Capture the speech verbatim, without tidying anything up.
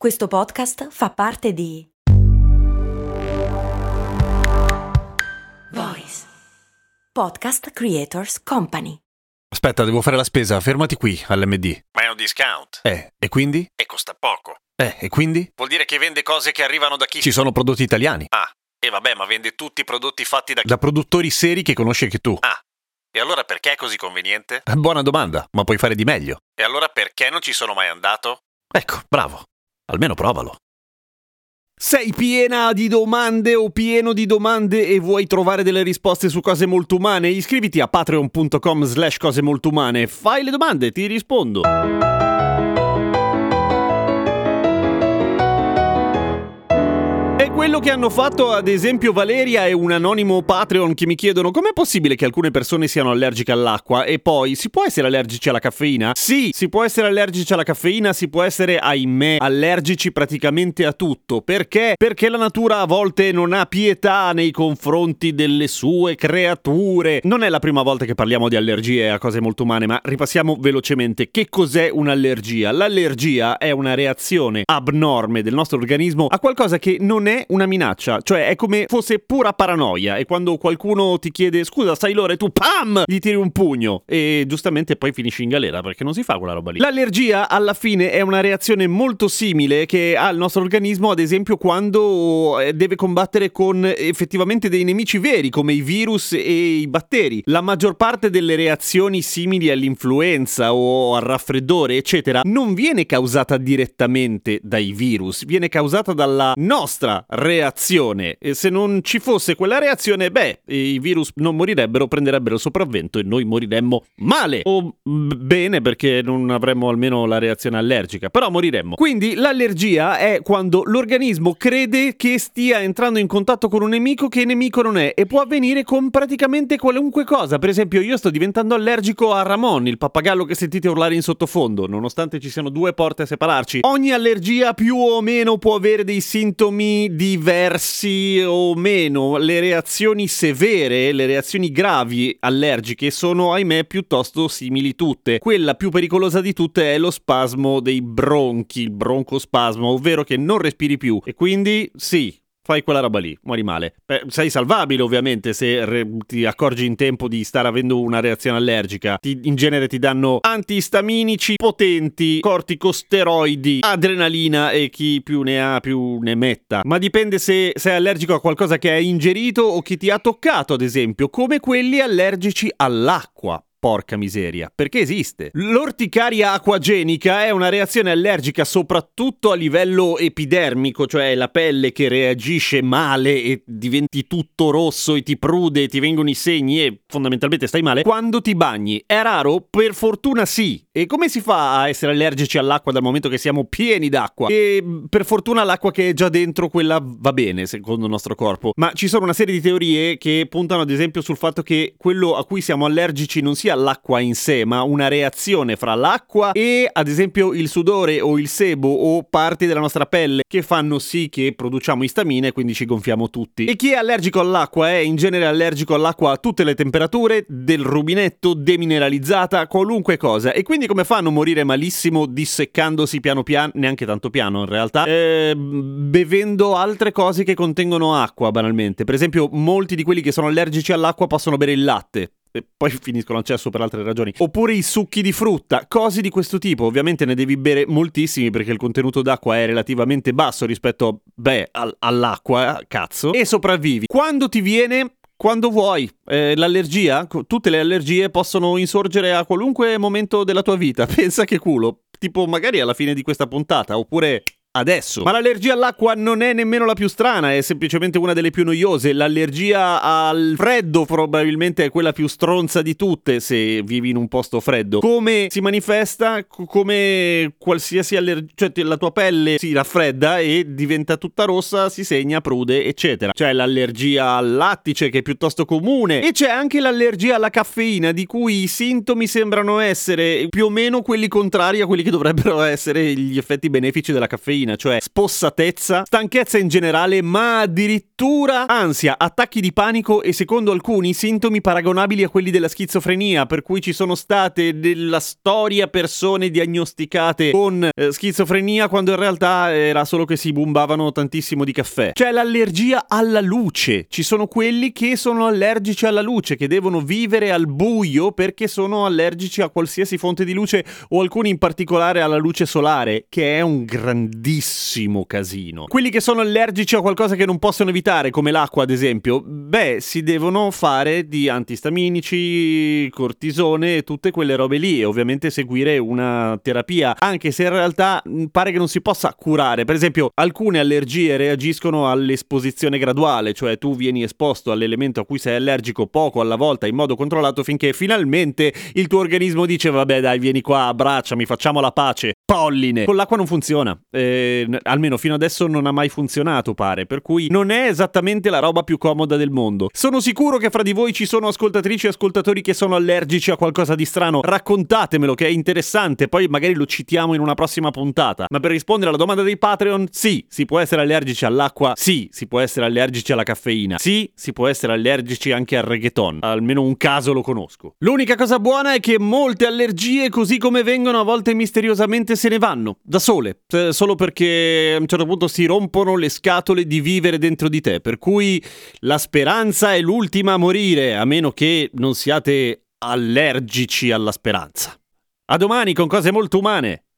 Questo podcast fa parte di Voice Podcast Creators Company. Aspetta, devo fare la spesa, fermati qui all'M D. Ma è un discount. Eh, e quindi? E costa poco. Eh, e quindi? Vuol dire che vende cose che arrivano da chi? Ci sono prodotti italiani. Ah, e vabbè, ma vende tutti i prodotti fatti da chi? Da produttori seri che conosci anche tu. Ah, e allora perché è così conveniente? Buona domanda, ma puoi fare di meglio. E allora perché non ci sono mai andato? Ecco, bravo. Almeno provalo. Sei piena di domande o pieno di domande e vuoi trovare delle risposte su cose molto umane? Iscriviti a patreon.com slash cose molto umane. Fai le domande, ti rispondo. È quello che hanno fatto ad esempio Valeria e un anonimo Patreon che mi chiedono: com'è possibile che alcune persone siano allergiche all'acqua? E poi, si può essere allergici alla caffeina? Sì, si può essere allergici alla caffeina, si può essere, ahimè, allergici praticamente a tutto. Perché? Perché la natura a volte non ha pietà nei confronti delle sue creature. Non è la prima volta che parliamo di allergie a cose molto umane, ma ripassiamo velocemente. Che cos'è un'allergia? L'allergia è una reazione abnorme del nostro organismo a qualcosa che non è una minaccia, cioè è come fosse pura paranoia. E quando qualcuno ti chiede scusa, stai l'ora, e tu pam gli tiri un pugno e giustamente poi finisci in galera, perché non si fa quella roba lì. L'allergia alla fine è una reazione molto simile che ha il nostro organismo, ad esempio quando deve combattere con effettivamente dei nemici veri come i virus e i batteri. La maggior parte delle reazioni simili all'influenza o al raffreddore eccetera non viene causata direttamente dai virus, viene causata dalla nostra reazione. E se non ci fosse quella reazione, beh, i virus non morirebbero, prenderebbero il sopravvento e noi moriremmo male o b- bene, perché non avremmo almeno la reazione allergica, però moriremmo. Quindi l'allergia è quando l'organismo crede che stia entrando in contatto con un nemico che nemico non è, e può avvenire con praticamente qualunque cosa. Per esempio, io sto diventando allergico a Ramon, il pappagallo che sentite urlare in sottofondo, nonostante ci siano due porte a separarci. Ogni allergia più o meno può avere dei sintomi diversi o meno. Le reazioni severe, le reazioni gravi allergiche sono, ahimè, piuttosto simili tutte. Quella più pericolosa di tutte è lo spasmo dei bronchi, il broncospasmo, ovvero che non respiri più e quindi sì, fai quella roba lì, muori male. Beh, sei salvabile ovviamente se re- ti accorgi in tempo di stare avendo una reazione allergica. Ti, in genere ti danno antistaminici potenti, corticosteroidi, adrenalina e chi più ne ha più ne metta. Ma dipende se sei allergico a qualcosa che hai ingerito o che ti ha toccato, ad esempio, come quelli allergici all'acqua. Porca miseria, perché esiste. L'orticaria acquagenica è una reazione allergica soprattutto a livello epidermico, cioè la pelle che reagisce male e diventi tutto rosso e ti prude e ti vengono i segni e fondamentalmente stai male quando ti bagni. È raro? Per fortuna sì. E come si fa a essere allergici all'acqua dal momento che siamo pieni d'acqua? E per fortuna l'acqua che è già dentro, quella va bene secondo il nostro corpo. Ma ci sono una serie di teorie che puntano ad esempio sul fatto che quello a cui siamo allergici non sia l'acqua in sé, ma una reazione fra l'acqua e ad esempio il sudore o il sebo o parti della nostra pelle che fanno sì che produciamo istamina e quindi ci gonfiamo tutti. E chi è allergico all'acqua è in genere allergico all'acqua a tutte le temperature, del rubinetto, demineralizzata, qualunque cosa. E quindi come fanno a morire malissimo disseccandosi piano piano, neanche tanto piano in realtà, eh, bevendo altre cose che contengono acqua banalmente. Per esempio molti di quelli che sono allergici all'acqua possono bere il latte e poi finiscono al cesso per altre ragioni, oppure i succhi di frutta, cose di questo tipo. Ovviamente ne devi bere moltissimi perché il contenuto d'acqua è relativamente basso rispetto, beh, al- all'acqua, cazzo, e sopravvivi. Quando ti viene? Quando vuoi. Eh, l'allergia, tutte le allergie possono insorgere a qualunque momento della tua vita. Pensa che culo, tipo magari alla fine di questa puntata, oppure adesso. Ma l'allergia all'acqua non è nemmeno la più strana, è semplicemente una delle più noiose. L'allergia al freddo probabilmente è quella più stronza di tutte se vivi in un posto freddo. Come si manifesta? C- come qualsiasi allergia, cioè la tua pelle si raffredda e diventa tutta rossa, si segna, prude, eccetera. C'è l'allergia al lattice che è piuttosto comune e c'è anche l'allergia alla caffeina, di cui i sintomi sembrano essere più o meno quelli contrari a quelli che dovrebbero essere gli effetti benefici della caffeina. caffeina, cioè spossatezza, stanchezza in generale, ma addirittura ansia, attacchi di panico e secondo alcuni sintomi paragonabili a quelli della schizofrenia, per cui ci sono state nella storia persone diagnosticate con eh, schizofrenia quando in realtà era solo che si bombavano tantissimo di caffè. C'è l'allergia alla luce, ci sono quelli che sono allergici alla luce, che devono vivere al buio perché sono allergici a qualsiasi fonte di luce o alcuni in particolare alla luce solare, che è un grandissimo casino. Quelli che sono allergici a qualcosa che non possono evitare, come l'acqua ad esempio, beh, si devono fare di antistaminici, cortisone e tutte quelle robe lì e ovviamente seguire una terapia, anche se in realtà pare che non si possa curare. Per esempio, alcune allergie reagiscono all'esposizione graduale, cioè tu vieni esposto all'elemento a cui sei allergico poco alla volta in modo controllato finché finalmente il tuo organismo dice vabbè dai, vieni qua, abbracciami, facciamo la pace. Polline. Con l'acqua non funziona, eh, almeno fino adesso non ha mai funzionato pare, per cui non è esattamente la roba più comoda del mondo. Sono sicuro che fra di voi ci sono ascoltatrici e ascoltatori che sono allergici a qualcosa di strano, raccontatemelo che è interessante, poi magari lo citiamo in una prossima puntata. Ma per rispondere alla domanda dei Patreon, sì, si può essere allergici all'acqua, sì, si può essere allergici alla caffeina, sì, si può essere allergici anche al reggaeton, almeno un caso lo conosco. L'unica cosa buona è che molte allergie, così come vengono, a volte misteriosamente se ne vanno, da sole, solo perché a un certo punto si rompono le scatole di vivere dentro di te, per cui la speranza è l'ultima a morire, a meno che non siate allergici alla speranza. A domani con cose molto umane.